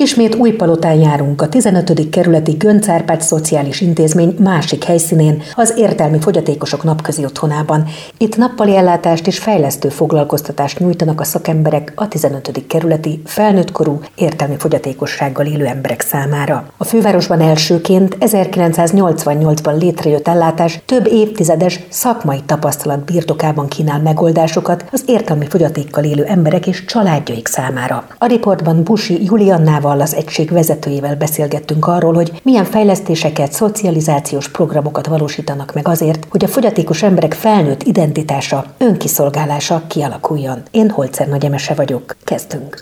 Ismét Újpalotán járunk, a 15. kerületi Göncz Árpád Szociális Intézmény másik helyszínén, az értelmi fogyatékosok napközi otthonában. Itt nappali ellátást és fejlesztő foglalkoztatást nyújtanak a szakemberek a 15. kerületi felnőttkorú értelmi fogyatékossággal élő emberek számára. A fővárosban elsőként 1988-ban létrejött ellátás több évtizedes szakmai tapasztalat birtokában kínál megoldásokat az értelmi fogyatékkal élő emberek és családjaik számára. A riportban Busi Juliannával, az egység vezetőjével beszélgettünk arról, hogy milyen fejlesztéseket, szocializációs programokat valósítanak meg azért, hogy a fogyatékos emberek felnőtt identitása, önkiszolgálása kialakuljon. Én Holzer Nagy Emese vagyok. Kezdünk!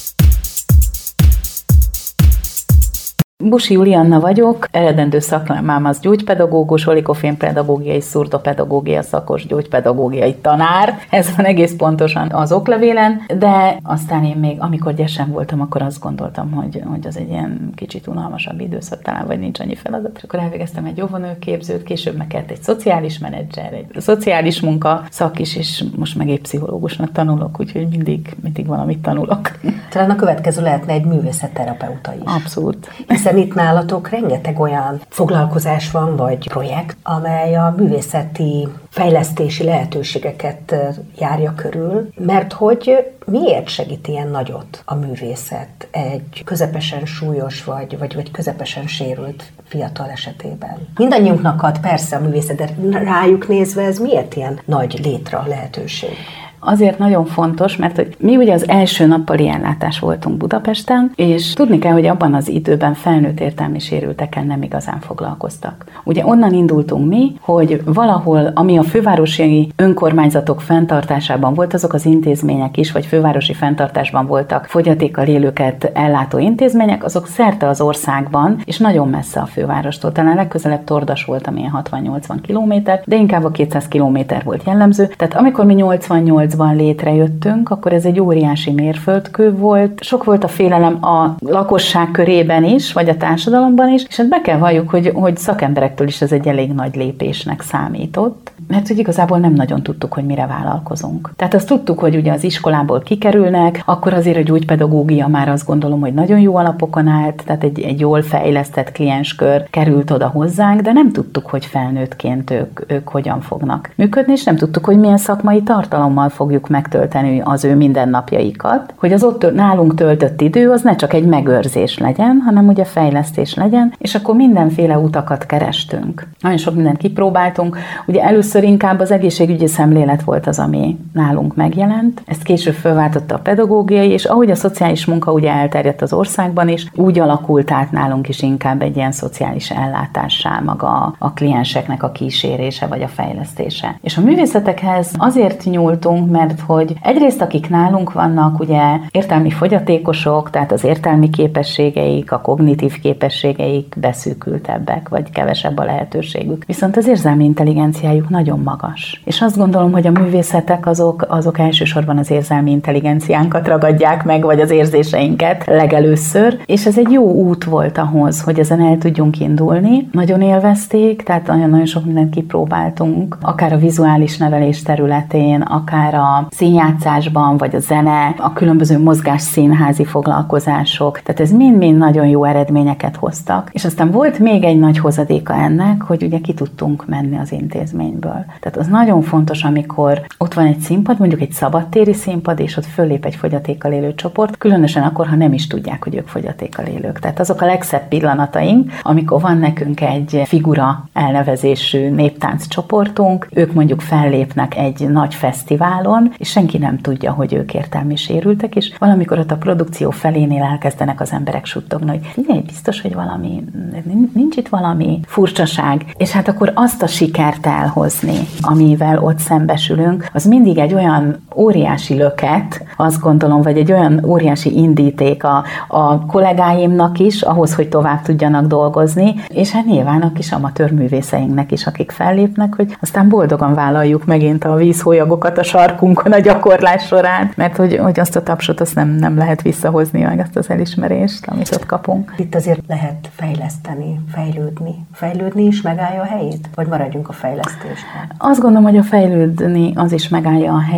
Busi Julianna vagyok, eredendő szakmám az gyógypedagógus, olikofénpedagógiai, szurdopedagógia szakos gyógypedagógiai tanár. Ez van egész pontosan az oklevélen, de aztán én még, amikor gyesen voltam, akkor azt gondoltam, hogy az egy ilyen kicsit unalmasabb időszak talán, vagy nincs annyi feladat. Akkor elvégeztem egy óvónőképzőt, később meg kellett egy szociális menedzser, egy szociális munka szak is, és most meg egy pszichológusnak tanulok, úgyhogy mindig valamit tanulok. Talán a következő lehetne egy művészetterapeuta is. Abszolút. Hiszen itt nálatok rengeteg olyan foglalkozás van, vagy projekt, amely a művészeti fejlesztési lehetőségeket járja körül, mert hogy miért segít ilyen nagyot a művészet egy közepesen súlyos vagy közepesen sérült fiatal esetében? Mindannyiunknak ad persze a művészet, de rájuk nézve ez miért ilyen nagy létre lehetőség? Azért nagyon fontos, mert hogy mi ugye az első nappali ellátás voltunk Budapesten, és tudni kell, hogy abban az időben felnőtt értelmi sérültekkel nem igazán foglalkoztak. Ugye onnan indultunk mi, hogy valahol, ami a fővárosi önkormányzatok fenntartásában volt, azok az intézmények is, vagy fővárosi fenntartásban voltak fogyatékkal élőket ellátó intézmények, azok szerte az országban, és nagyon messze a fővárostól. Talán legközelebb Tordas volt, amilyen 60-80 kilométer, de inkább a 200 kilométer volt jellemző. Tehát amikor mi 88-ban létrejöttünk, akkor ez egy óriási mérföldkő volt. Sok volt a félelem a lakosság körében is, vagy a társadalomban is, és hát be kell valljuk, hogy szakemberektől is ez egy elég nagy lépésnek számított, mert hogy igazából nem nagyon tudtuk, hogy mire vállalkozunk. Tehát azt tudtuk, hogy ugye az iskolából kikerülnek, akkor azért a gyógypedagógia már azt gondolom, hogy nagyon jó alapokon állt, tehát egy jól fejlesztett klienskör került oda hozzánk, de nem tudtuk, hogy felnőttként ők hogyan fognak működni, és nem tudtuk, hogy milyen szakmai tartalommal fogjuk megtölteni az ő mindennapjaikat, hogy az ott nálunk töltött idő az ne csak egy megőrzés legyen, hanem ugye fejlesztés legyen, és akkor mindenféle utakat kerestünk. Nagyon sok mindent kipróbáltunk. Ugye először inkább az egészségügyi szemlélet volt az, ami nálunk megjelent. Ezt később fölváltotta a pedagógiai, és ahogy a szociális munka ugye elterjedt az országban is, úgy alakult át nálunk is inkább egy ilyen szociális ellátássá maga a klienseknek a kísérése vagy a fejlesztése. És a művészetekhez azért nyúltunk, mert hogy egyrészt akik nálunk vannak, ugye értelmi fogyatékosok, tehát az értelmi képességeik, a kognitív képességeik beszűkültebbek, vagy kevesebb a lehetőségük. Viszont az érzelmi intelligenciájuk nagyon magas. És azt gondolom, hogy a művészetek azok elsősorban az érzelmi intelligenciánkat ragadják meg, vagy az érzéseinket legelőször, és ez egy jó út volt ahhoz, hogy ezen el tudjunk indulni. Nagyon élvezték, tehát nagyon sok mindent kipróbáltunk, akár a vizuális nevelés területén, akár a színjátszásban, vagy a zene, a különböző mozgásszínházi foglalkozások. Tehát ez mind-mind nagyon jó eredményeket hoztak. És aztán volt még egy nagy hozadéka ennek, hogy ugye ki tudtunk menni az intézményből. Tehát az nagyon fontos, amikor ott van egy színpad, mondjuk egy szabadtéri színpad, és ott föllép egy fogyatékkal élő csoport, különösen akkor, ha nem is tudják, hogy ők fogyatékkal élők. Tehát azok a legszebb pillanataink, amikor van nekünk egy figura elnevezésű néptánc csoportunk, ők mondjuk fellépnek egy nagy fesztiválon, és senki nem tudja, hogy ők értelmi sérültek, és valamikor ott a produkció felénél elkezdenek az emberek suttogni, hogy figyelj, biztos, hogy nincs itt valami furcsaság, és hát akkor azt a sikert elhozni, amivel ott szembesülünk, az mindig egy olyan óriási löket, azt gondolom, vagy egy olyan óriási indíték a kollégáimnak is, ahhoz, hogy tovább tudjanak dolgozni, és hát nyilván a kis amatőr művészeinknek is, akik fellépnek, hogy aztán boldogan vállaljuk megint a vízhólyagokat a sarkunkon a gyakorlás során, mert hogy azt a tapsot azt nem lehet visszahozni, meg azt az elismerést, amit ott kapunk. Itt azért lehet fejleszteni, fejlődni. Fejlődni is megállja a helyét? Vagy maradjunk a fejlesztésnél? Azt gondolom, hogy a fejlődni az is megállja a helyét.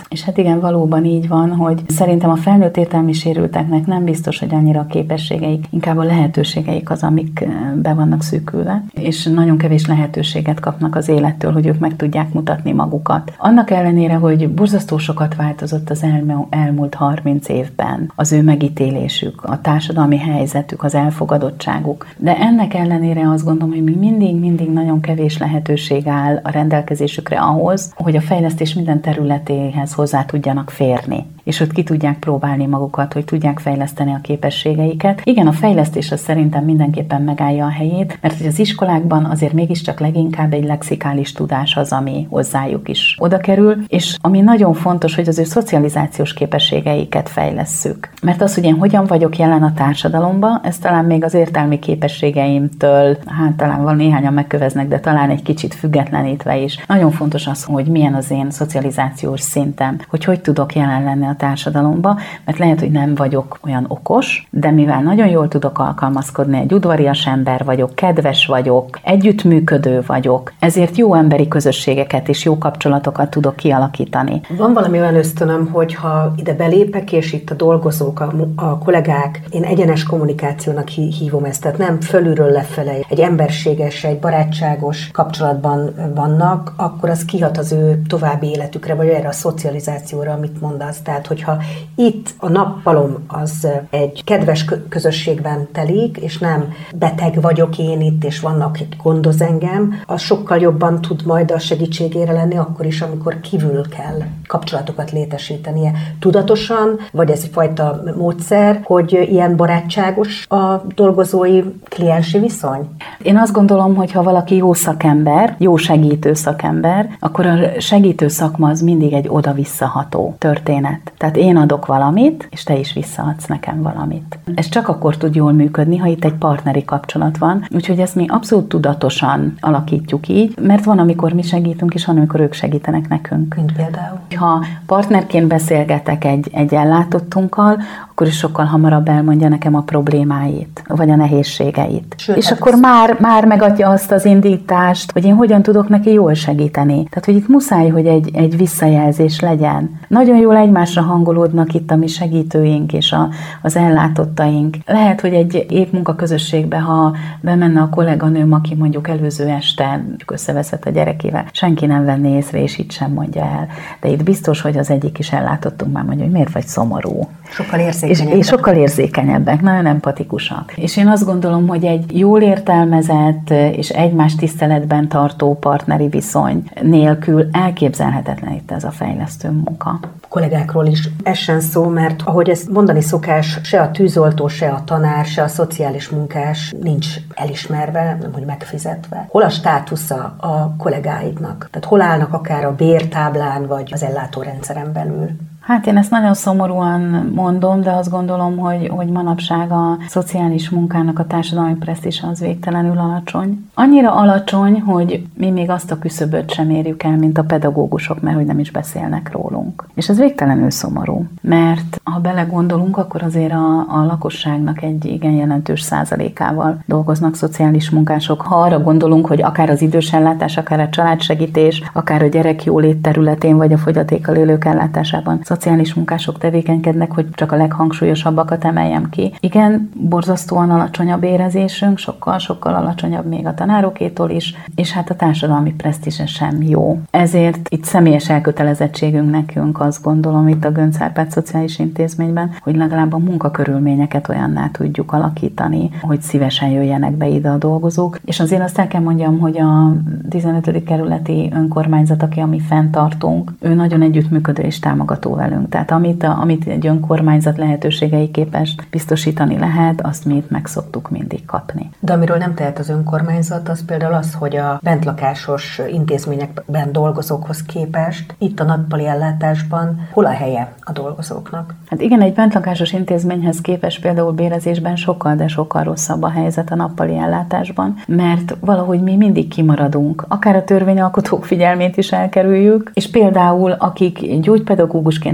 És hát igen, valóban így van, hogy szerintem a felnőtt értelmi sérülteknek nem biztos, hogy annyira a képességeik, inkább a lehetőségeik az, amik be vannak szűkülve, és nagyon kevés lehetőséget kapnak az élettől, hogy ők meg tudják mutatni magukat. Annak ellenére, hogy borzasztó sokat változott az elmúlt 30 évben az ő megítélésük, a társadalmi helyzetük, az elfogadottságuk, de ennek ellenére azt gondolom, hogy még mindig nagyon kevés lehetőség áll a rendelkezésükre ahhoz, hogy a fejlesztés minden területéhez hozzá tudjanak férni, és ott ki tudják próbálni magukat, hogy tudják fejleszteni a képességeiket. Igen, a fejlesztés az szerintem mindenképpen megállja a helyét, mert hogy az iskolákban azért mégiscsak leginkább egy lexikális tudás az, ami hozzájuk is oda kerül, és ami nagyon fontos, hogy az ő szocializációs képességeiket fejlesszük. Mert az, hogy én hogyan vagyok jelen a társadalomban, ez talán még az értelmi képességeimtől, hát talán van néhányan megköveznek, de talán egy kicsit függetlenítve is. Nagyon fontos az, hogy milyen az én szocializációs szintem, hogy tudok jelen lenni a társadalomba, mert lehet, hogy nem vagyok olyan okos, de mivel nagyon jól tudok alkalmazkodni, egy udvarias ember vagyok, kedves vagyok, együttműködő vagyok, ezért jó emberi közösségeket és jó kapcsolatokat tudok kialakítani. Van valami olyan ösztönöm, hogy ha ide belépek, és itt a dolgozók, a kollégák, én egyenes kommunikációnak hívom ezt, tehát nem fölülről lefele, egy emberséges, egy barátságos kapcsolatban vannak, akkor az kihat az ő további életükre, vagy erre a szocializációra, amit mondasz. Tehát, hogyha itt a nappalom az egy kedves közösségben telik, és nem beteg vagyok én itt, és vannak, akik gondoz engem, az sokkal jobban tud majd a segítségére lenni akkor is, amikor kívül kell kapcsolatokat létesítenie. Tudatosan, vagy ez egyfajta módszer, hogy ilyen barátságos a dolgozói kliensi viszony? Én azt gondolom, hogy ha valaki jó szakember, jó segítő szakember, akkor a segítő szakma az mindig egy oda-visszaható történet. Tehát én adok valamit, és te is visszaadsz nekem valamit. Ez csak akkor tud jól működni, ha itt egy partneri kapcsolat van. Úgyhogy ezt mi abszolút tudatosan alakítjuk így, mert van, amikor mi segítünk, és van, amikor ők segítenek nekünk. Mint például? Ha partnerként beszélgetek egy ellátottunkkal, akkor is sokkal hamarabb elmondja nekem a problémáit, vagy a nehézségeit. Sőt, és akkor már megadja azt az indítást, hogy én hogyan tudok neki jól segíteni. Tehát, hogy itt muszáj, hogy egy visszajelzés legyen. Nagyon jól egymásra hangolódnak itt a mi segítőink és az ellátottaink. Lehet, hogy egy épp munkaközösségbe, ha bemenne a kolléganőm, aki mondjuk előző este összeveszett a gyerekével, senki nem venné észre, és itt sem mondja el. De itt biztos, hogy az egyik is ellátottunk már mondja, hogy miért vagy szomorú. Sokkal érzékenyebbek. És sokkal érzékenyebbek, nagyon empatikusak. És én azt gondolom, hogy egy jól értelmezett és egymás tiszteletben tartó partneri viszony nélkül elképzelhetetlen itt ez a fejlesztő munka. Kollégákról is essen szó, mert ahogy ezt mondani szokás, se a tűzoltó, se a tanár, se a szociális munkás nincs elismerve, nem hogy megfizetve. Hol a státusza a kollégáidnak? Tehát hol állnak akár a bértáblán, vagy az ellátórendszeren belül? Hát én ezt nagyon szomorúan mondom, de azt gondolom, hogy manapság a szociális munkának a társadalmi presztízse az végtelenül alacsony. Annyira alacsony, hogy mi még azt a küszöböt sem érjük el, mint a pedagógusok, mert hogy nem is beszélnek rólunk. És ez végtelenül szomorú, mert ha belegondolunk, akkor azért a lakosságnak egy igen jelentős százalékával dolgoznak szociális munkások. Ha arra gondolunk, hogy akár az idősellátás, akár a családsegítés, akár a gyerekjólét területén, vagy a fogyatékkal élők ellátásában szociális munkások tevékenykednek, hogy csak a leghangsúlyosabbakat emeljem ki. Igen, borzasztóan alacsony a bérezésünk, sokkal alacsonyabb még a tanárokétól is, és hát a társadalmi presztízse sem jó. Ezért itt személyes elkötelezettségünk nekünk, azt gondolom itt a Göncz Árpád Szociális Intézményben, hogy legalább a munkakörülményeket olyanná tudjuk alakítani, hogy szívesen jöjjenek be ide a dolgozók. És azért azt el kell mondjam, hogy a 15. kerületi önkormányzat, aki a mi fenntartunk, ő nagyon együttműködő és támogató velünk. Tehát amit egy önkormányzat lehetőségei képest biztosítani lehet, azt mi itt meg szoktuk mindig kapni. De amiről nem tehet az önkormányzat, az például az, hogy a bentlakásos intézményekben dolgozókhoz képest itt a nappali ellátásban hol a helye a dolgozóknak? Hát igen, egy bentlakásos intézményhez képest például bérezésben sokkal, de sokkal rosszabb a helyzet a nappali ellátásban, mert valahogy mi mindig kimaradunk. Akár a törvényalkotók figyelmét is elkerüljük, és például akik gyógypedagógusként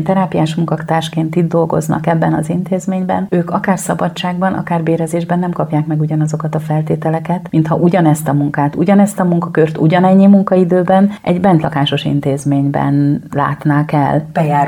munkatársként, terápiás munkatársként itt dolgoznak ebben az intézményben, ők akár szabadságban, akár bérezésben nem kapják meg ugyanazokat a feltételeket, mintha ugyanezt a munkát, ugyanezt a munkakört, ugyanennyi munkaidőben egy bentlakásos intézményben látnák el.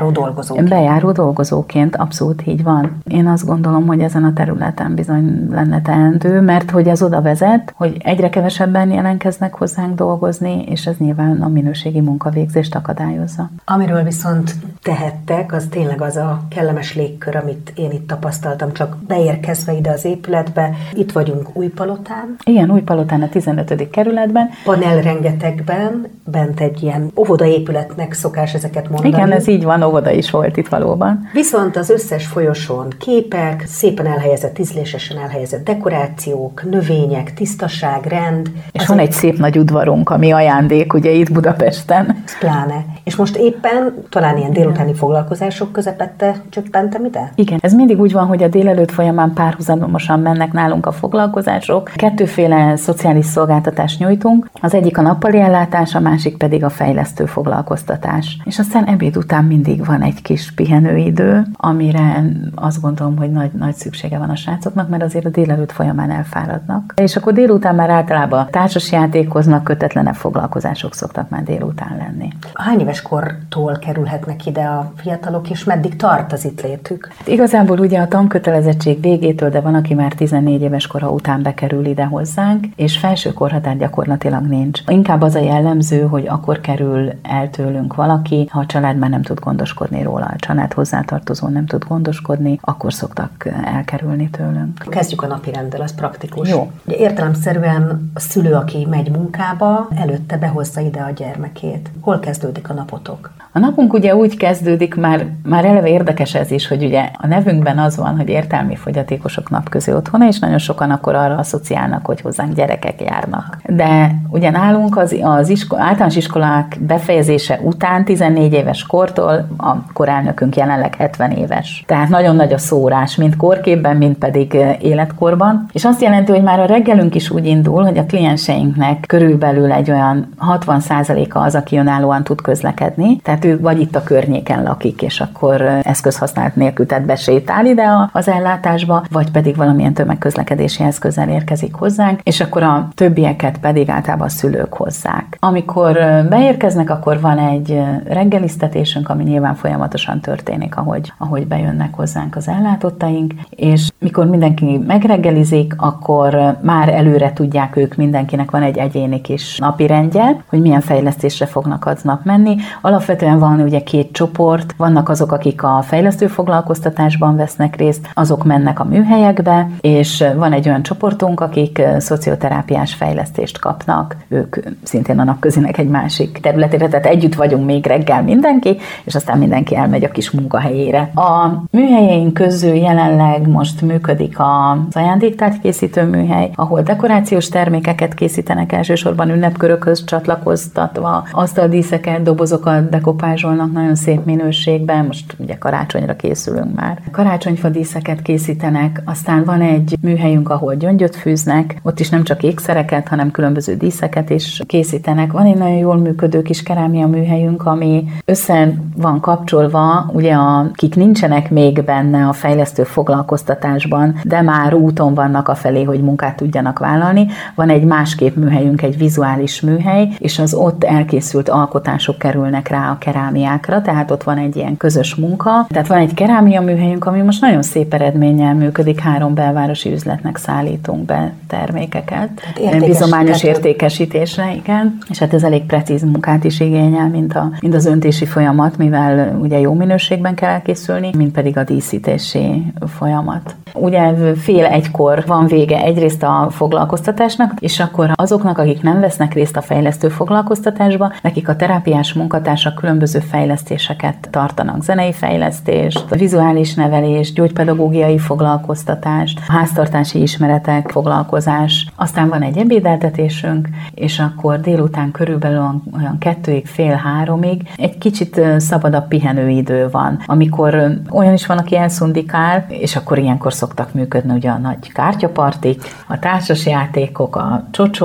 Bejáró dolgozóként, abszolút így van. Én azt gondolom, hogy ezen a területen bizony lenne teendő, mert hogy ez oda vezet, hogy egyre kevesebben jelentkeznek hozzánk dolgozni, és ez nyilván a minőségi munkavégzést akadályozza. Amiről viszont tehettek, az tényleg az a kellemes légkör, amit én itt tapasztaltam, csak beérkezve ide az épületbe. Itt vagyunk Újpalotán. Igen, Újpalotán a 15. kerületben. Panel rengetegben, bent egy ilyen óvodaépületnek szokás ezeket mondani. Igen, ez így van, óvoda is volt itt valóban. Viszont az összes folyosón képek, szépen elhelyezett, ízlésesen elhelyezett dekorációk, növények, tisztaság, rend. És van egy szép nagy udvarunk, ami ajándék ugye itt Budapesten. Pláne. És most éppen talán ilyen délutáni foglalkozások közepette csöppentem ide? Igen, ez mindig úgy van, hogy a délelőtt folyamán párhuzamosan mennek nálunk a foglalkozások. Kettőféle szociális szolgáltatást nyújtunk, az egyik a nappali ellátás, a másik pedig a fejlesztő foglalkoztatás. És aztán ebéd után mindig van egy kis pihenőidő, amire azt gondolom, hogy nagy szüksége van a srácoknak, mert azért a délelőtt folyamán elfáradnak. És akkor délután már általában társasjátékoznak, kötetlenebb foglalkozások szoktak már délután lenni. Hány éves kortól kerülhetnek ide a fiatalok, és meddig tart az itt létük? Hát igazából ugye a tankötelezettség végétől, de van, aki már 14 éves kora után bekerül ide hozzánk, és felső korhatár gyakorlatilag nincs. Inkább az a jellemző, hogy akkor kerül el tőlünk valaki, ha a család már nem tud gondoskodni róla, a család hozzátartozó nem tud gondoskodni, akkor szoktak elkerülni tőlünk. Kezdjük a napirenddel, az praktikus. Jó. Ugye értelemszerűen a szülő, aki megy munkába, előtte behozza ide a gyermekét. Hol kezdődik a napotok? A napunk ugye úgy kezdődik, már eleve érdekes ez is, hogy ugye a nevünkben az van, hogy értelmi fogyatékosok napközi otthona, és nagyon sokan akkor arra asszociálnak, hogy hozzánk gyerekek járnak. De ugye nálunk az általános iskolák befejezése után 14 éves kortól a korelnökünk jelenleg 70 éves. Tehát nagyon nagy a szórás, mind korképben, mind pedig életkorban. És azt jelenti, hogy már a reggelünk is úgy indul, hogy a klienseinknek körülbelül egy olyan 60%-a az, aki önállóan tud közlekedni. Tehát ő vagy itt a környéken lakik, és akkor eszközhasználat nélkül tehát besétál ide az ellátásba, vagy pedig valamilyen tömegközlekedési eszközzel érkezik hozzánk, és akkor a többieket pedig általában a szülők hozzák. Amikor beérkeznek, akkor van egy reggeliztetésünk, ami nyilván folyamatosan történik, ahogy bejönnek hozzánk az ellátottaink, és mikor mindenki megreggelizik, akkor már előre tudják ők, mindenkinek van egy egyéni kis napirendje, hogy milyen fejlesztésre fognak aznap menni. Alapvetően van ugye 2 csoport, vannak azok, akik a fejlesztő foglalkoztatásban vesznek részt, azok mennek a műhelyekbe, és van egy olyan csoportunk, akik szocioterápiás fejlesztést kapnak, ők szintén a napközinek egy másik területére, tehát együtt vagyunk még reggel mindenki, és aztán mindenki elmegy a kis munkahelyére. A műhelyeink közül jelenleg most működik az ajándéktárgykészítő műhely, ahol dekorációs termékeket készítenek, elsősorban ünnepkörökhöz csatlakoztatva, asztaldíszeket, dobozokat dekopázsolnak nagyon szép minőségben, most ugye karácsonyra készülünk már. Karácsonyfa díszeket készítenek, aztán van egy műhelyünk, ahol gyöngyöt fűznek, ott is nem csak ékszereket, hanem különböző díszeket is készítenek. Van egy nagyon jól működő kis kerámia műhelyünk, ami össze van kapcsolva, ugye akik nincsenek még benne a fejlesztő foglalkoztatásban, de már úton vannak afelé, hogy munkát tudjanak vállalni. Van egy másképp műhelyünk, egy vizuális műhely, és az ott elkészült alkotások kerülnek rá a kerámiákra, tehát ott van egy ilyen közös munka. Tehát van egy kerámia műhelyünk, ami most nagyon szép eredménnyel működik, 3 belvárosi üzletnek szállítunk be termékeket. Bizományos értékesítésre, igen. És hát ez elég precíz munkát is igényel, mint az öntési folyamat, mivel ugye jó minőségben kell elkészülni, mint pedig a díszítési folyamat. Ugye fél 1-kor van vége egyrészt a foglalkoztatásnak, és akkor azoknak, akik nem vesznek részt a fejlesztő foglalkoztatásba, nekik a terápiás munkatársak különböző fejlesztéseket tartanak, zenei fejlesztést, vizuális nevelést, gyógypedagógiai foglalkoztatást, háztartási ismeretek, foglalkozás. Aztán van egy ebédeltetésünk, és akkor délután körülbelül olyan 2-ig, fél 3-ig egy kicsit szabadabb pihenőidő van, amikor olyan is van, aki elszundikál, és akkor ilyenkor szoktak működni ugye a nagy kártyapartik, a társasjátékok, a csocsó,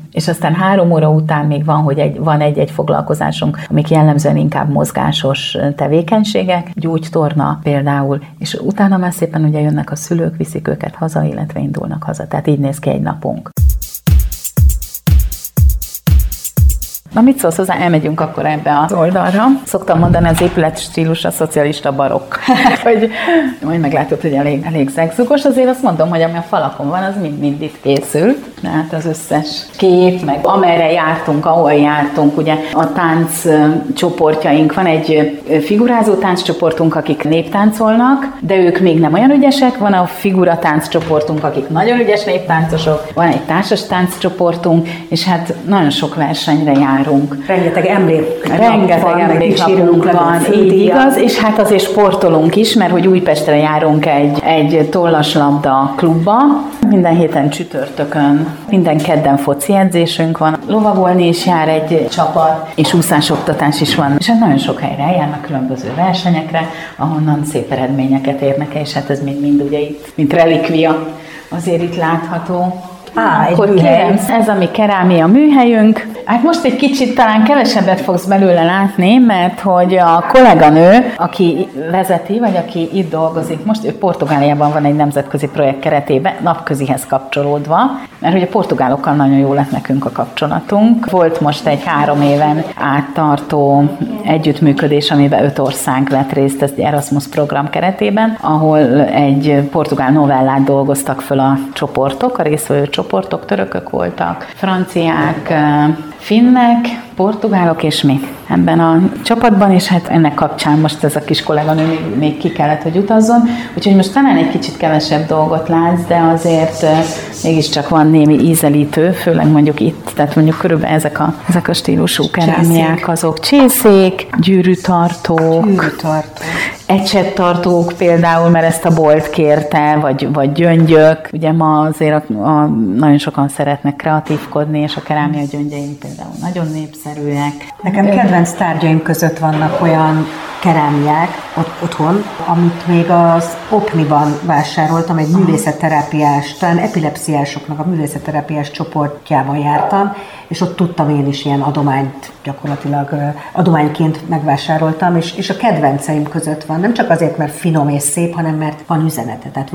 És aztán 3 óra után még van, hogy van egy foglalkozásunk, amik jellemzően inkább mozgásos tevékenységek, gyógytorna például, és utána már szépen ugye jönnek a szülők, viszik őket haza, illetve indulnak haza. Tehát így néz ki egy napunk. Na mit szólsz hozzá, elmegyünk akkor ebbe az oldalra. Szoktam mondani, az épület stílus a szocialista barokk. Hogy majd meglátod, hogy elég zegzugos, azért azt mondom, hogy ami a falakon van, az mind itt készül. Tehát az összes kép, meg amerre jártunk, ahol jártunk, ugye a tánc csoportjaink, van egy figurázó tánccsoportunk, akik néptáncolnak, de ők még nem olyan ügyesek, van a figuratánc csoportunk, akik nagyon ügyes néptáncosok, van egy társas tánccsoportunk, és hát nagyon sok versenyre járunk. Rengeteg emléknapunk van, így igaz, és hát azért sportolunk is, mert hogy Újpestre járunk egy tollaslabda klubba, minden héten csütörtökön, minden kedden foci edzésünk van, lovagolni is jár egy csapat, és úszásoktatás is van, és hát nagyon sok helyre eljárnak különböző versenyekre, ahonnan szép eredményeket érnek el, és hát ez mind ugye itt, mint relikvia, azért itt látható. Egy műhely. Ez a mi kerámia műhelyünk. Hát most egy kicsit talán kevesebbet fogsz belőle látni, mert hogy a kolléganő, aki vezeti, vagy aki itt dolgozik, most ő Portugáliában van egy nemzetközi projekt keretében, napközihez kapcsolódva, mert hogy a portugálokkal nagyon jó lett nekünk a kapcsolatunk. Volt most egy 3 éven áttartó együttműködés, amiben 5 ország vett részt az Erasmus program keretében, ahol egy portugál novellát dolgoztak föl a csoportok, a résztvevő csoportok, törökök voltak, franciák, finnek, portugálok és mi ebben a csapatban, és hát ennek kapcsán most ez a kis kolléganő még ki kellett, hogy utazzon, úgyhogy most talán egy kicsit kevesebb dolgot látsz, de azért mégiscsak van némi ízelítő, főleg mondjuk itt, tehát mondjuk körülbelül ezek a stílusú kerámiák, azok csészék, gyűrűtartók, ecsettartók például, mert ezt a bolt kérte, vagy gyöngyök. Ugye ma azért nagyon sokan szeretnek kreatívkodni, és a kerámia gyöngyeink például nagyon népszerűek. Nekem kedvenc tárgyaim között vannak olyan kerámiák otthon, amit még az Opniban vásároltam, egy művészetterápiás, talán epilepsziásoknak a művészetterápiás csoportjában jártam, és ott tudtam én is ilyen adományt, gyakorlatilag adományként megvásároltam, és a kedvenceim között van, nem csak azért, mert finom és szép, hanem mert van üzenete, tehát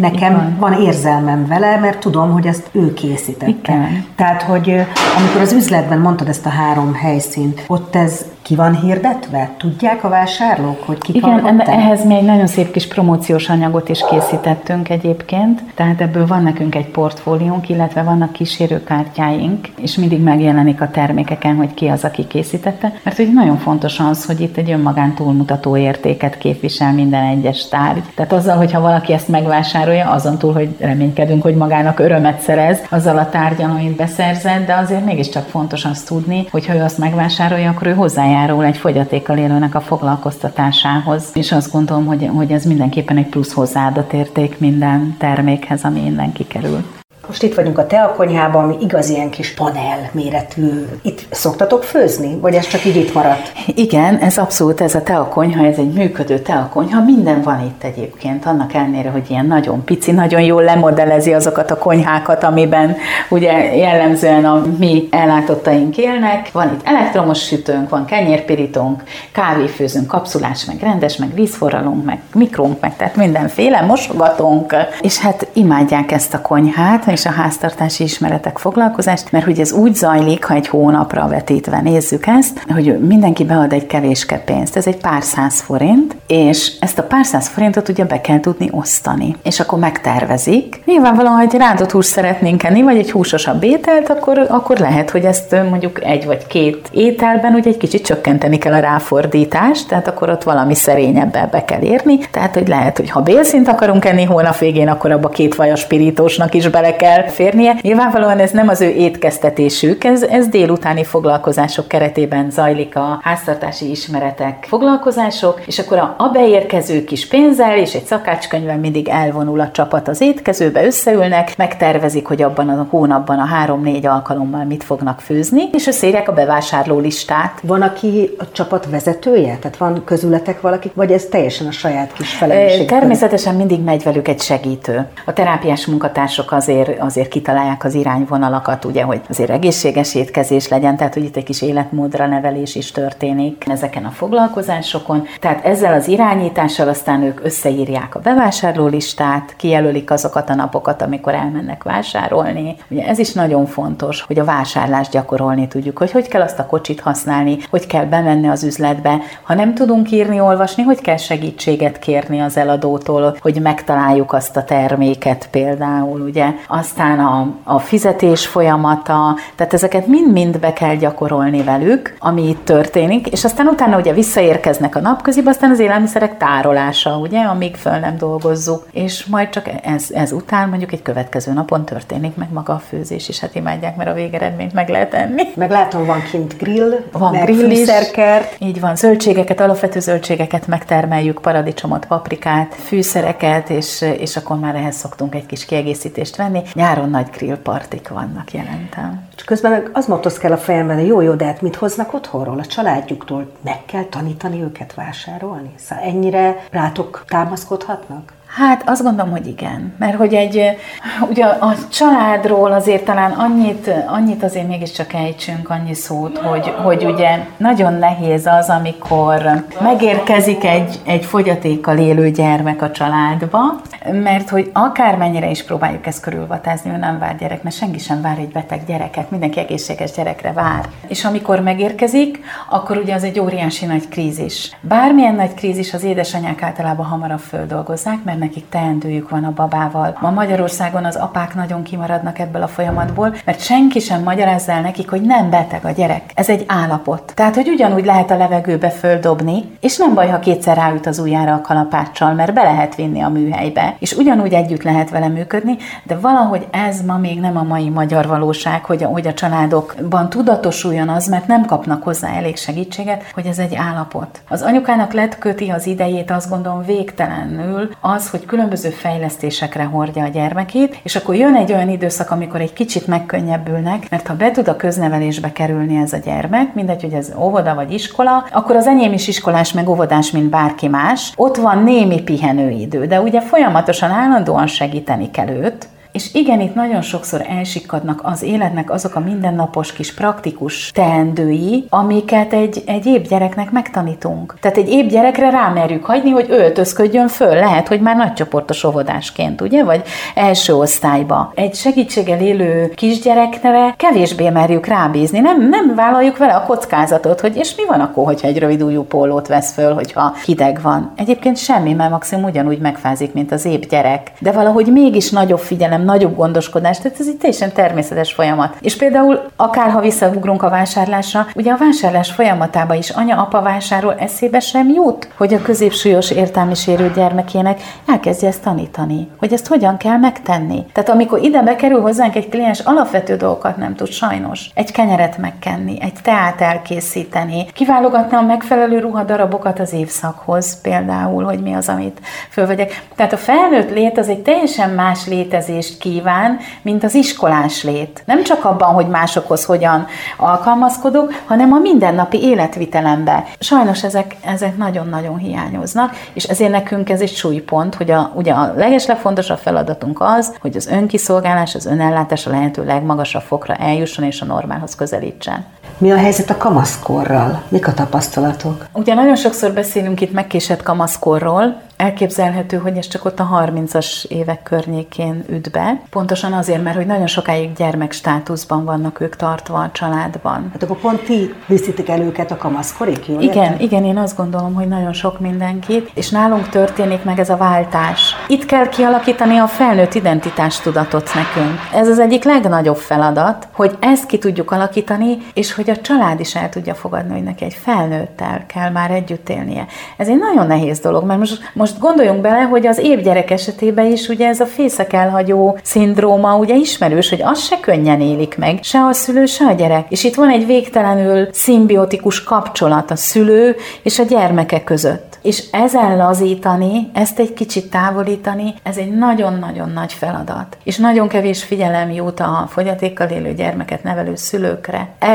van érzelmem vele, mert tudom, hogy ezt ő készítette. Igen. Tehát, hogy amikor az üzletben mondtad ezt a 3 helyszínt, ott ez ki van hirdetve? Tudják a vásárlók, hogy kik vannak? Igen, ehhez mi egy nagyon szép kis promóciós anyagot is készítettünk egyébként, tehát ebből van nekünk egy portfóliónk, illetve vannak kísérőkártyáink, és mindig megjelenik a termékeken, hogy ki az, aki készítette, mert hogy nagyon fontos az, hogy itt egy önmagán túlmutató értéket képvisel minden egyes tárgy. Tehát azzal, hogyha valaki ezt megvásárolja, azon túl, hogy reménykedünk, hogy magának örömet szerez azzal a tárgyon, amit beszerzett, de azért mégiscsak fontos azt tudni, hogy ha ő azt megvásárolja, akkor ő hozzájárul egy fogyatékkal élőnek a foglalkoztatásához. És azt gondolom, hogy ez mindenképpen egy plusz hozzáadott érték minden termékhez, ami innen kikerül. Most itt vagyunk a teakonyhában, ami igaz ilyen kis panel méretű. Itt szoktatok főzni? Vagy ez csak így itt maradt? Igen, ez abszolút, ez a teakonyha, ez egy működő teakonyha. Minden van itt egyébként, annak ellenére, hogy ilyen nagyon pici, nagyon jól lemodellezi azokat a konyhákat, amiben ugye jellemzően a mi ellátottaink élnek. Van itt elektromos sütőnk, van kenyérpirítónk, kávéfőzőnk, kapszulás, meg rendes, meg vízforralónk, meg mikrónk, meg tehát mindenféle mosogatónk. És hát imádják ezt a konyhát, és a háztartási ismeretek foglalkozást, mert hogy ez úgy zajlik, ha egy hónapra vetítve nézzük ezt, hogy mindenki bead egy kevéske pénzt, ez egy pár 100 forint, és ezt a pár 100 forintot ugye be kell tudni osztani, és akkor megtervezik. Nyilvánvalóan, ha egy rántott húst szeretnénk enni, vagy egy húsosabb ételt, akkor lehet, hogy ezt mondjuk 1 vagy 2 ételben ugye egy kicsit csökkenteni kell a ráfordítást, tehát akkor ott valami szerényebbel be kell érni, tehát hogy lehet, hogy ha bélszint akarunk enni hónap végén, akkor abba 2 vajas pirítósnak is bele kell férnie. Nyilvánvalóan ez nem az ő étkeztetésük, ez délutáni foglalkozások keretében zajlik a háztartási ismeretek foglalkozások, és akkor a beérkező kis pénzzel és egy szakácskönyvvel mindig elvonul a csapat az étkezőbe, összeülnek, megtervezik, hogy abban a hónapban a 3-4 alkalommal mit fognak főzni, és összeírják a bevásárló listát. Van, aki a csapat vezetője? Tehát van közületek valaki, vagy ez teljesen a saját kis felelősség? Természetesen mindig megy velük egy segítő. A terápiás munkatársak azért azért kitalálják az irányvonalakat, ugye, hogy azért egészséges étkezés legyen, tehát hogy itt egy kis életmódra nevelés is történik ezeken a foglalkozásokon. Tehát ezzel az irányítással aztán ők összeírják a bevásárlólistát, kijelölik azokat a napokat, amikor elmennek vásárolni. Ugye ez is nagyon fontos, hogy a vásárlást gyakorolni tudjuk, hogy kell azt a kocsit használni, hogy kell bemenni az üzletbe. Ha nem tudunk írni, olvasni, hogy kell segítséget kérni az eladótól, hogy megtaláljuk azt a terméket például, ugye. Aztán a fizetés folyamata, tehát ezeket mind-mind be kell gyakorolni velük, ami itt történik, és aztán utána ugye visszaérkeznek a napközibe, aztán az élelmiszerek tárolása, ugye, amíg föl nem dolgozzuk, és majd csak ez után mondjuk egy következő napon történik meg maga a főzés is, hát imádják, mert a végeredményt meg lehet enni. Meg látom, van kint grill, van grill is, így van, zöldségeket, alapvető zöldségeket megtermeljük, paradicsomot, paprikát, fűszereket, és akkor már ehhez szoktunk egy kis kiegészítést venni. Nyáron nagy grillpartik vannak jelentem. És közben meg az motoszkál a fejemben, hogy jó, de hát mit hoznak otthonról, a családjuktól? Meg kell tanítani őket vásárolni? Szóval ennyire rátok támaszkodhatnak? Hát azt gondolom, hogy igen, mert hogy ugye a családról azért talán annyit azért mégiscsak ejtsünk annyi szót, hogy ugye nagyon nehéz az, amikor megérkezik egy fogyatékkal élő gyermek a családba, mert hogy akármennyire is próbáljuk ezt körülvatázni, ő nem vár gyerek, mert senki sem vár egy beteg gyereket, mindenki egészséges gyerekre vár. És amikor megérkezik, akkor ugye az egy óriási nagy krízis. Bármilyen nagy krízis az édesanyák általában hamarabb földolgozzák, mert nekik teendőjük van a babával. Ma Magyarországon az apák nagyon kimaradnak ebből a folyamatból, mert senki sem magyarázza el nekik, hogy nem beteg a gyerek. Ez egy állapot. Tehát, hogy ugyanúgy lehet a levegőbe földobni, és nem baj, ha kétszer ráüt az ujjára a kalapáccsal, mert be lehet vinni a műhelybe, és ugyanúgy együtt lehet vele működni, de valahogy ez ma még nem a mai magyar valóság, hogy a családokban tudatosuljon az, mert nem kapnak hozzá elég segítséget, hogy ez egy állapot. Az anyukának leköti az idejét, azt gondolom végtelenül az, hogy különböző fejlesztésekre hordja a gyermekét, és akkor jön egy olyan időszak, amikor egy kicsit megkönnyebbülnek, mert ha be tud a köznevelésbe kerülni ez a gyermek, mindegy, hogy ez óvoda vagy iskola, akkor az enyém is iskolás meg óvodás, mint bárki más. Ott van némi pihenőidő, de ugye folyamatosan, állandóan segíteni kell őt, és igen, itt nagyon sokszor elsikkadnak az életnek azok a mindennapos kis praktikus teendői, amiket egy épp gyereknek megtanítunk. Tehát egy épp gyerekre rámerjük hagyni, hogy öltözködjön föl. Lehet, hogy már nagycsoportos óvodásként, ugye? Vagy első osztályba. Egy segítséggel élő kisgyerekre kevésbé merjük rábízni. Nem vállaljuk vele a kockázatot, hogy és mi van akkor, hogyha egy rövid ujjú pólót vesz föl, hogyha hideg van. Egyébként semmi, mert maximum ugyanúgy megfázik, mint az épp gyerek. De valahogy mégis nagyobb figyelem, nagyobb gondoskodás, tehát ez egy teljesen természetes folyamat. És például akárha visszaugrunk a vásárlásra, ugye a vásárlás folyamatában is anya-apa vásárol, eszébe sem jut, hogy a középsúlyos értelmi sérült gyermekének elkezdje ezt tanítani, hogy ezt hogyan kell megtenni. Tehát amikor ide bekerül hozzánk egy kliens, alapvető dolgokat nem tud sajnos. Egy kenyeret megkenni, egy teát elkészíteni, kiválogatni a megfelelő ruhadarabokat az évszakhoz, például, hogy mi az, amit fölvegyek. Tehát a felnőtt lét az egy teljesen más létezés kíván, mint az iskolás lét. Nem csak abban, hogy másokhoz hogyan alkalmazkodok, hanem a mindennapi életvitelembe. Sajnos ezek nagyon-nagyon hiányoznak, és ezért nekünk ez egy súlypont, hogy ugye a legeslegfontosabb feladatunk az, hogy az önkiszolgálás, az önellátás a lehető legmagasabb fokra eljusson és a normálhoz közelítsen. Mi a helyzet a kamaszkorral? Mik a tapasztalatok? Ugye nagyon sokszor beszélünk itt megkésett kamaszkorról, elképzelhető, hogy ez csak ott a 30-as évek környékén üt be. Pontosan azért, mert hogy nagyon sokáig gyermekstátuszban vannak ők tartva a családban. Hát akkor pont ti viszitek el őket a kamaszkorig, jól Igen, én azt gondolom, hogy nagyon sok mindenkit, és nálunk történik meg ez a váltás. Itt kell kialakítani a felnőtt identitástudatot nekünk. Ez az egyik legnagyobb feladat, hogy ezt ki tudjuk alakítani, és hogy a család is el tudja fogadni, hogy neki egy felnőttel kell már együtt élnie. Ez egy nagyon nehéz dolog, mert most gondoljunk bele, hogy az épp gyerek esetében is ugye ez a fészek elhagyó szindróma ugye ismerős, hogy az se könnyen élik meg, se a szülő, se a gyerek. És itt van egy végtelenül szimbiotikus kapcsolat a szülő és a gyermeke között. És ezen lazítani, ezt egy kicsit távolítani, ez egy nagyon-nagyon nagy feladat. És nagyon kevés figyelem jut a fogyatékkal élő gyermeket nevelő szülőkre. Elveszítik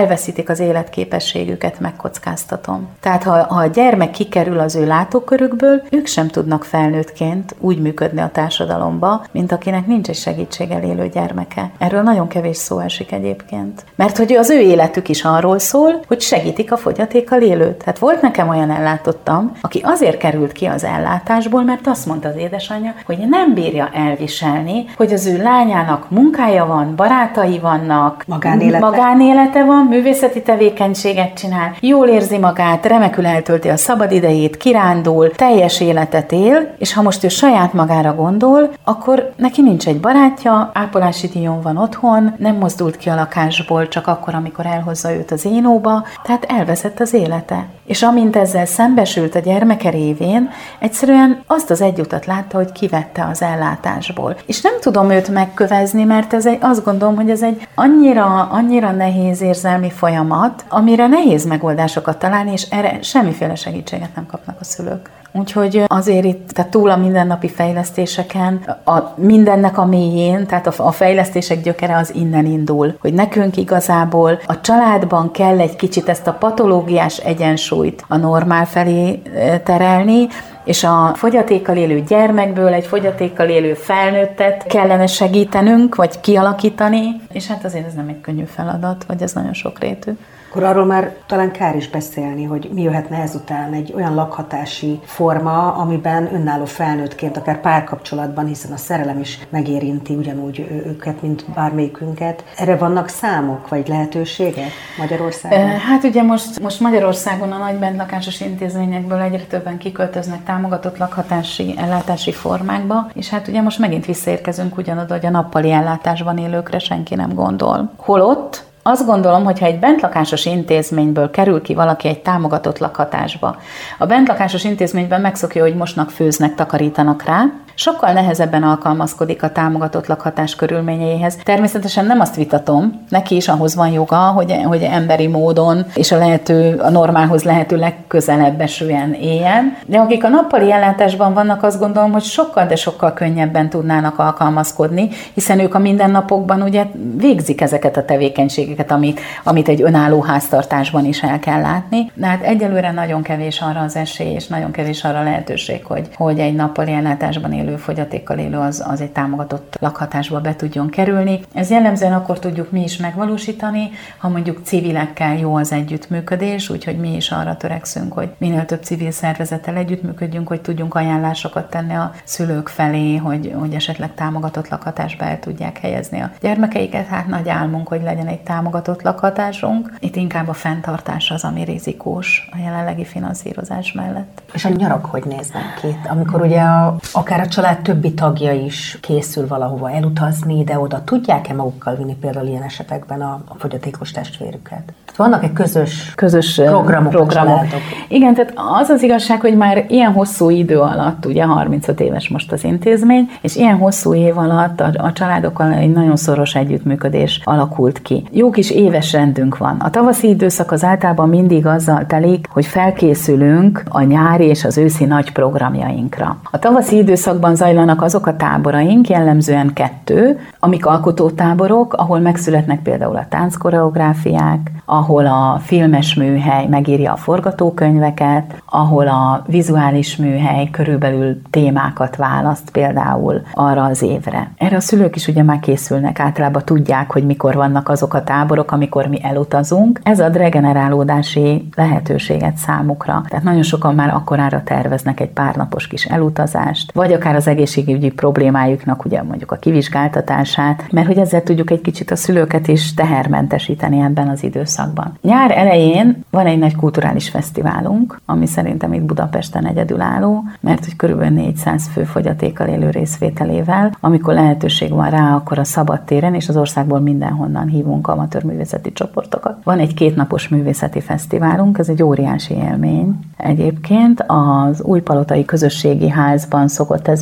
akik az életképességüket megkockáztatom. Tehát ha a gyermek kikerül az ő látókörükből, ők sem tudnak felnőttként úgy működni a társadalomba, mint akinek nincs egy segítséggel élő gyermeke. Erről nagyon kevés szó esik egyébként. Mert hogy az ő életük is arról szól, hogy segítik a fogyatékkal élőt. Hát volt nekem olyan ellátottam, aki azért került ki az ellátásból, mert azt mondta az édesanyja, hogy nem bírja elviselni, hogy az ő lányának munkája van, barátai vannak, magánélete van, művészeti tevékenységet csinál, jól érzi magát, remekül eltölti a szabadidejét, kirándul, teljes életet él, és ha most ő saját magára gondol, akkor neki nincs egy barátja, ápolási díjon van otthon, nem mozdult ki a lakásból csak akkor, amikor elhozza őt az énóba, tehát elveszett az élete. És amint ezzel szembesült a gyermeke révén, egyszerűen azt az egy utat látta, hogy kivette az ellátásból. És nem tudom őt megkövezni, mert azt gondolom, hogy ez egy annyira nehéz érzelmi folyamat, amire nehéz megoldásokat találni, és erre semmiféle segítséget nem kapnak a szülők. Úgyhogy azért itt, tehát túl a mindennapi fejlesztéseken, a mindennek a mélyén, tehát a fejlesztések gyökere az innen indul, hogy nekünk igazából a családban kell egy kicsit ezt a patológiás egyensúlyt a normál felé terelni, és a fogyatékkal élő gyermekből egy fogyatékkal élő felnőttet kellene segítenünk, vagy kialakítani, és hát azért ez nem egy könnyű feladat, vagy ez nagyon sokrétű. Akkor arról már talán kár is beszélni, hogy mi jöhetne ezután egy olyan lakhatási forma, amiben önálló felnőttként, akár párkapcsolatban, hiszen a szerelem is megérinti ugyanúgy őket, mint bármelyikünket. Erre vannak számok, vagy lehetőségek Magyarországon? Hát ugye most Magyarországon a nagy bentlakásos intézményekből egyre többen kiköltöznek támogatott lakhatási, ellátási formákba, és hát ugye most megint visszaérkezünk ugyanoda, hogy a nappali ellátásban élőkre senki nem gondol. Holott azt gondolom, hogy ha egy bentlakásos intézményből kerül ki valaki egy támogatott lakhatásba, a bentlakásos intézményben megszokja, hogy mosnak, főznek, takarítanak rá, sokkal nehezebben alkalmazkodik a támogatott lakhatás körülményeihez. Természetesen nem azt vitatom, neki is ahhoz van joga, hogy emberi módon és a normálhoz lehető legközelebb esően éljen. De akik a nappali ellátásban vannak, azt gondolom, hogy sokkal, de sokkal könnyebben tudnának alkalmazkodni, hiszen ők a mindennapokban ugye végzik ezeket a tevékenységeket, amit egy önálló háztartásban is el kell látni. De hát egyelőre nagyon kevés arra az esély, és nagyon kevés arra a lehetőség, hogy egy nappali ellátásban élő, fogyatékkal élő az egy támogatott lakhatásba be tudjon kerülni. Ez jellemzően akkor tudjuk mi is megvalósítani, ha mondjuk civilekkel jó az együttműködés, úgyhogy mi is arra törekszünk, hogy minél több civil szervezettel együttműködjünk, hogy tudjunk ajánlásokat tenni a szülők felé, hogy esetleg támogatott lakhatásba el tudják helyezni a gyermekeiket. Hát nagy álmunk, hogy legyen egy támogatott lakhatásunk. Itt inkább a fenntartás az, ami rizikós a jelenlegi finanszírozás mellett. És a nyarak hogy néznek ki? Amikor ugye akár a család többi tagja is készül valahova elutazni, ide-oda, tudják-e magukkal vinni például ilyen esetekben a fogyatékos testvérüket? Vannak-e közös programok? Igen, tehát az az igazság, hogy már ilyen hosszú idő alatt, ugye 35 éves most az intézmény, és ilyen hosszú év alatt a családokkal egy nagyon szoros együttműködés alakult ki. Jó kis éves rendünk van. A tavaszi időszak az általában mindig azzal telik, hogy felkészülünk a nyári és az őszi nagy programjainkra. A tavaszi időszakban zajlanak azok a táboraink, jellemzően 2, amik alkotótáborok, ahol megszületnek például a tánckoreográfiák, ahol a filmes műhely megírja a forgatókönyveket, ahol a vizuális műhely körülbelül témákat választ például arra az évre. Erre a szülők is ugye már készülnek, általában tudják, hogy mikor vannak azok a táborok, amikor mi elutazunk. Ez ad regenerálódási lehetőséget számukra. Tehát nagyon sokan már akkorára terveznek egy párnapos kis elutazást, vagy akár az egészségügyi problémájuknak ugye mondjuk a kivizsgáltatását, mert hogy ezzel tudjuk egy kicsit a szülőket is tehermentesíteni ebben az időszakban. Nyár elején van egy nagy kulturális fesztiválunk, ami szerintem itt Budapesten egyedülálló, mert hogy körülbelül 400 fő fogyatékkal élő részvételével, amikor lehetőség van rá, akkor a szabadtéren és az országból mindenhonnan hívunk amatőrművészeti csoportokat. Van egy 2 napos művészeti fesztiválunk, ez egy óriási élmény. Egyébként az Újpalotai Közösségi Házban szokott ez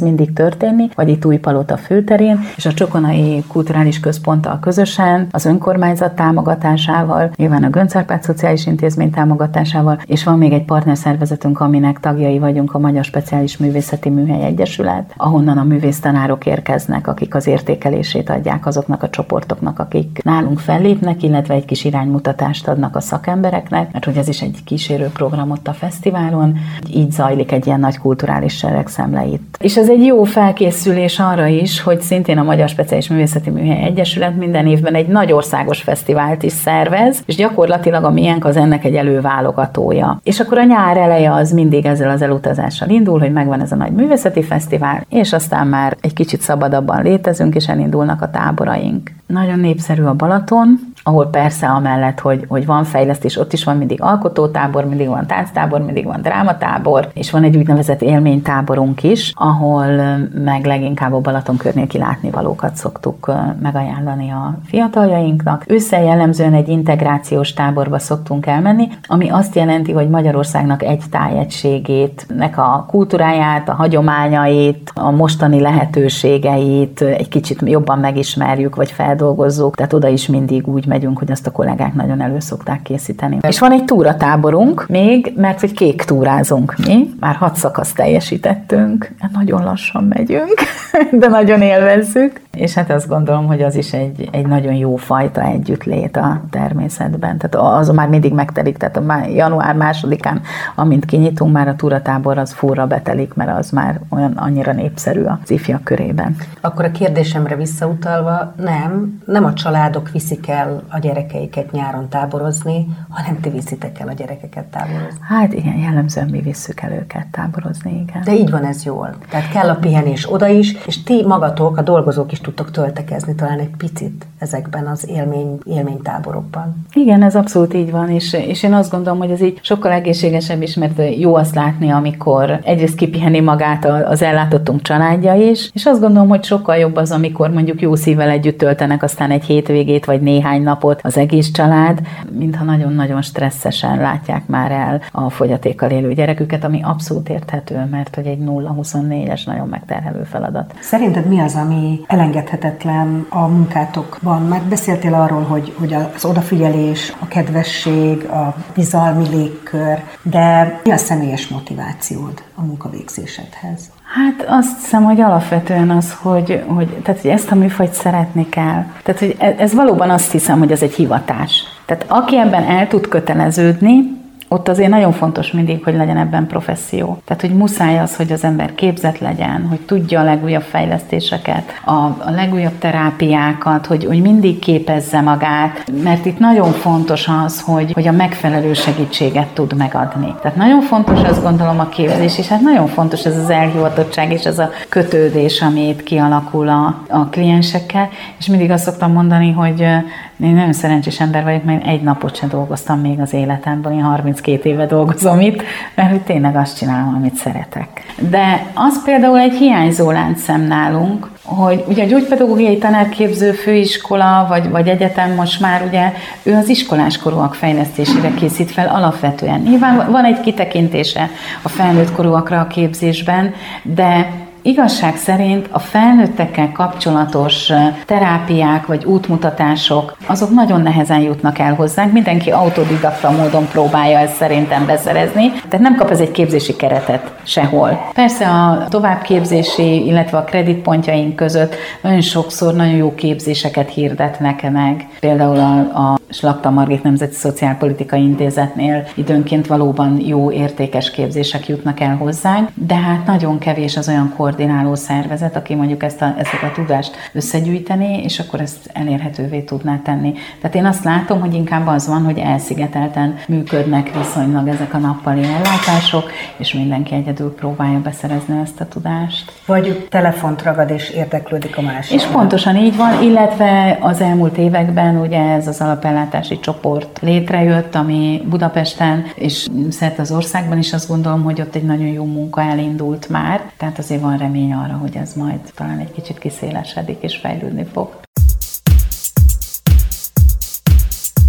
mindig történni, vagy itt Újpalota főterén, és a Csokonai Kulturális Központtal közösen, az önkormányzat támogatásával, nyilván a Göncz-Árpád Szociális Intézmény támogatásával, és van még egy partnerszervezetünk, aminek tagjai vagyunk, a Magyar Speciális Művészeti Műhely Egyesület, ahonnan a művésztanárok érkeznek, akik az értékelését adják azoknak a csoportoknak, akik nálunk fellépnek, illetve egy kis iránymutatást adnak a szakembereknek, mert hogy ez is egy kísérő program ott a fesztiválon, így zajlik egy ilyen nagy kulturális seregszemle itt. És ez egy jó felkészülés arra is, hogy szintén a Magyar Speciális Művészeti Műhely Egyesület minden évben egy nagy országos fesztivált is szervez, és gyakorlatilag a miénk az ennek egy előválogatója. És akkor a nyár eleje az mindig ezzel az elutazással indul, hogy megvan ez a nagy művészeti fesztivál, és aztán már egy kicsit szabadabban létezünk, és elindulnak a táboraink. Nagyon népszerű a Balaton, ahol persze amellett, hogy van fejlesztés, ott is van mindig alkotótábor, mindig van tánctábor, mindig van drámatábor, és van egy úgynevezett élménytáborunk is, ahol meg leginkább a Balaton környéki látnivalókat szoktuk megajánlani a fiataljainknak. Ősszel jellemzően egy integrációs táborba szoktunk elmenni, ami azt jelenti, hogy Magyarországnak egy tájegységét, nek a kultúráját, a hagyományait, a mostani lehetőségeit egy kicsit jobban megismerjük, vagy feldolgozzuk, tehát oda is mindig úgy megyünk, hogy azt a kollégák nagyon elő szokták készíteni. És van egy túratáborunk még, mert hogy kék túrázunk mi, már 6 szakaszt teljesítettünk, nagyon lassan megyünk, de nagyon élvezzük, és hát azt gondolom, hogy az is egy nagyon jó fajta együttlét a természetben. Tehát az már mindig megtelik, tehát a január 2-án, amint kinyitunk, már a túratábor az furra betelik, mert az már olyan annyira népszerű az ifjak körében. Akkor a kérdésemre visszautalva, nem a családok viszik el a gyerekeiket nyáron táborozni, hanem ti viszitek el a gyerekeket táborozni. Hát igen, jellemzően mi visszük el őket táborozni, igen. De így van ez jól. Tehát kell a pihenés oda is, és ti magatok, a dolgozók is tudtok töltekezni talán egy picit ezekben az élménytáborokban. Igen, ez abszolút így van, és én azt gondolom, hogy ez így sokkal egészségesebb is, mert jó azt látni, amikor egyrészt kipiheni magát az ellátottunk családja is, és azt gondolom, hogy sokkal jobb az, amikor mondjuk jó szívvel együtt töltenek aztán egy hétvégét, vagy néhány napot az egész család, mintha nagyon-nagyon stresszesen látják már el a fogyatékkal élő gyereküket, ami abszolút érthető, mert hogy egy 0-24-es nagyon megterhelő feladat. Szerinted mi az, ami elengedhetetlen a munkátokban? Már beszéltél arról, hogy az odafigyelés, a kedvesség, a bizalmi légkör, de mi a személyes motivációd a munkavégzésedhez? Hát azt hiszem, hogy alapvetően az, hogy ezt a műfajt szeretni kell. Tehát, hogy ez valóban azt hiszem, hogy ez egy hivatás. Tehát aki ebben el tud köteleződni, ott azért nagyon fontos mindig, hogy legyen ebben professzió. Tehát, hogy muszáj az, hogy az ember képzett legyen, hogy tudja a legújabb fejlesztéseket, a legújabb terápiákat, hogy mindig képezze magát, mert itt nagyon fontos az, hogy a megfelelő segítséget tud megadni. Tehát nagyon fontos, azt gondolom, a képzés, és hát nagyon fontos ez az elhivatottság és ez a kötődés, ami itt kialakul a kliensekkel, és mindig azt szoktam mondani, hogy én nagyon szerencsés ember vagyok, mert egy napot sem dolgoztam még az életemben, én 32 éve dolgozom itt, mert hogy tényleg azt csinálom, amit szeretek. De az például egy hiányzó láncszem nálunk, hogy ugye a gyógypedagógiai tanárképző főiskola, vagy egyetem most már ugye ő az iskoláskorúak fejlesztésére készít fel alapvetően. Nyilván van egy kitekintése a felnőtt korúakra a képzésben, de igazság szerint a felnőttekkel kapcsolatos terápiák vagy útmutatások, azok nagyon nehezen jutnak el hozzánk. Mindenki autodidakta módon próbálja ezt szerintem beszerezni, tehát nem kap ez egy képzési keretet sehol. Persze a továbbképzési, illetve a kreditpontjaink között nagyon sokszor nagyon jó képzéseket hirdetnek meg. Például a Slakta Margit Nemzeti Szociálpolitikai Intézetnél időnként valóban jó, értékes képzések jutnak el hozzánk, de hát nagyon kevés az olyan koordináló szervezet, aki mondjuk ezt a tudást összegyűjteni, és akkor ezt elérhetővé tudná tenni. Tehát én azt látom, hogy inkább az van, hogy elszigetelten működnek viszonylag ezek a nappali ellátások, és mindenki egyedül próbálja beszerezni ezt a tudást. Vagy telefont ragad és érdeklődik a másik. És pontosan így van, illetve az elmúlt években ugye ez az alapellátási csoport létrejött, ami Budapesten és szerte az országban is azt gondolom, hogy ott egy nagyon jó munka elindult már, tehát azért van remény arra, hogy ez majd talán egy kicsit kiszélesedik és fejlődni fog.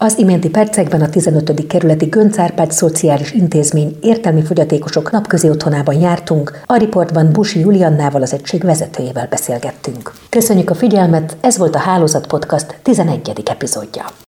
Az iménti percekben a 15. kerületi Göncz Árpád Szociális Intézmény értelmi fogyatékosok napközi otthonában jártunk, a riportban Busi Juliannával, az egység vezetőjével beszélgettünk. Köszönjük a figyelmet, ez volt a Hálózat Podcast 11. epizódja.